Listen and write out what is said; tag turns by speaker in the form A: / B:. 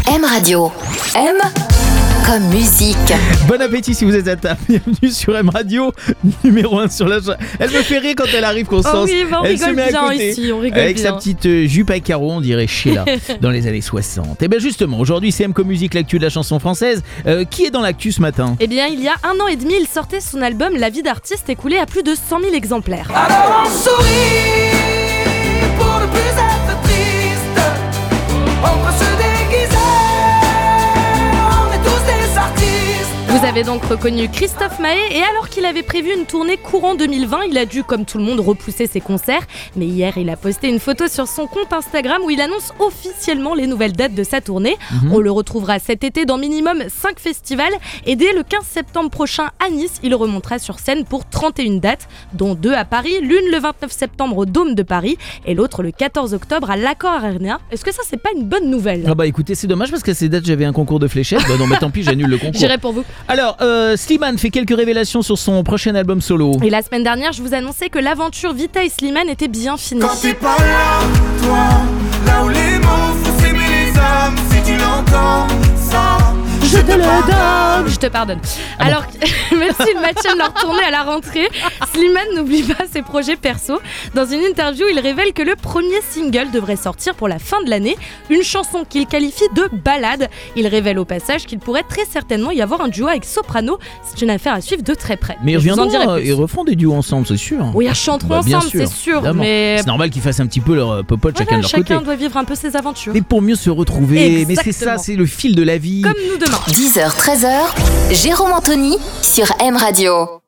A: M Radio. M comme musique.
B: Bon appétit si vous êtes à table. Bienvenue sur M Radio, numéro 1 sur la chaîne. Elle me fait rire quand elle arrive, Constance.
C: Oh oui, on
B: elle se
C: rigole
B: met à
C: bien
B: côté,
C: ici, on rigole
B: avec
C: bien.
B: sa petite jupe à carreaux, on dirait Sheila, dans les années 60. Et bien justement, aujourd'hui c'est M comme musique, l'actu de la chanson française. Qui est dans l'actu ce matin?
C: Eh bien, il y a 1 an et demi, il sortait son album La vie d'artiste, écoulé à plus de 100 000 exemplaires.
D: Alors on sourit pour ne plus être triste. On peut se déguiser, on est tous des artistes.
C: Vous avez donc reconnu Christophe Maé, et alors qu'il avait prévu une tournée courant 2020, il a dû, comme tout le monde, repousser ses concerts. Mais hier, il a posté une photo sur son compte Instagram où il annonce officiellement les nouvelles dates de sa tournée. On le retrouvera cet été dans minimum 5 festivals, et dès le 15 septembre prochain à Nice, il remontera sur scène pour 31 dates, dont 2 à Paris, l'une le 29 septembre au Dôme de Paris, et l'autre le 14 octobre à l'Accor Arena. Est-ce que ça, c'est pas une bonne nouvelle?
B: Ah bah écoutez, c'est dommage parce qu'à ces dates j'avais un concours de fléchettes. Bah non mais tant pis, j'annule le concours.
C: J'irai pour vous.
B: Alors, Slimane fait quelques révélations sur son prochain album solo.
C: Et la semaine dernière, je vous annonçais que l'aventure Vita et Slimane était bien finie.
D: Quand t'es pas là, toi, là où les mots font s'aimer les hommes, si tu l'entends, ça, je te pardonne.
C: Je te pardonne. Alors, même s'ils maintiennent leur tournée à la rentrée, Slimane n'oublie pas ses projets perso. Dans une interview, il révèle que le premier single devrait sortir pour la fin de l'année, une chanson qu'il qualifie de ballade. Il révèle au passage qu'il pourrait très certainement y avoir un duo avec Soprano. C'est une affaire à suivre de très près.
B: Mais ils
C: je vous en dirai
B: reviendront,
C: plus.
B: ils refont des duos ensemble, c'est sûr.
C: Oui, ils chanteront
B: Bien
C: ensemble, c'est sûr.
B: évidemment.
C: Mais
B: C'est normal qu'ils fassent un petit peu leur popote chacun de leur
C: chacun
B: côté.
C: doit vivre un peu ses aventures.
B: Mais pour mieux se retrouver, mais c'est ça,
C: Exactement.
B: c'est le fil de la vie.
C: Comme nous demain.
A: 10h, 13h, Jérôme Anthony sur M Radio.